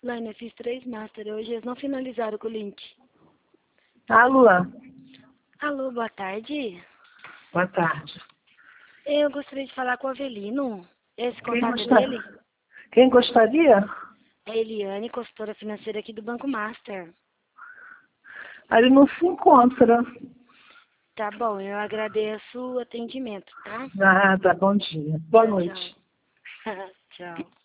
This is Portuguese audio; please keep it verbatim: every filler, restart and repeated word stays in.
deadline, eu fiz três master hoje, eles não finalizaram com o link. Alô? Alô, boa tarde. Boa tarde. Eu gostaria de falar com o Avelino. Esse Quem, contato gosta... dele Quem gostaria? é Eliane, consultora financeira aqui do Banco Master. Ele não se encontra. Tá bom, eu agradeço o atendimento, tá? Ah, tá, bom dia. Boa noite. Tchau. Tchau.